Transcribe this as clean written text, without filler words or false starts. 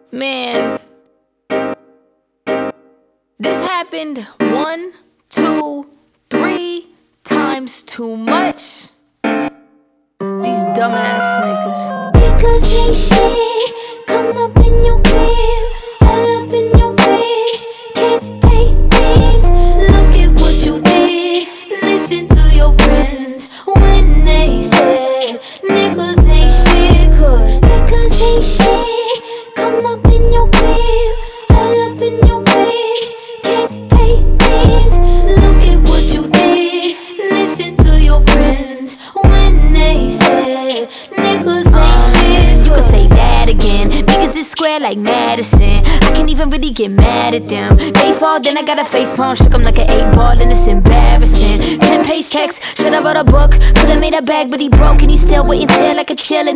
Man, this happened 1, 2, 3 times too much. These dumbass niggas. Niggas ain't shit. Come up in your crib, all up in your fridge. Can't pay rent. Look at what you did. Listen to your friends when they said niggas ain't shit. Cause niggas ain't shit. Come up in your crib, all up in your fridge. Can't pay rent. Look at what you did. Listen to your friends when they said niggas ain't shit. You can say that again. Niggas is square like Madison. I can't even really get mad at them. They fall, then I got a face palm. Shook 'em like an 8-ball and it's embarrassing. 10-page checks, should've wrote a book. Could've made a bag, but he broke and he still waiting till like a chillin'.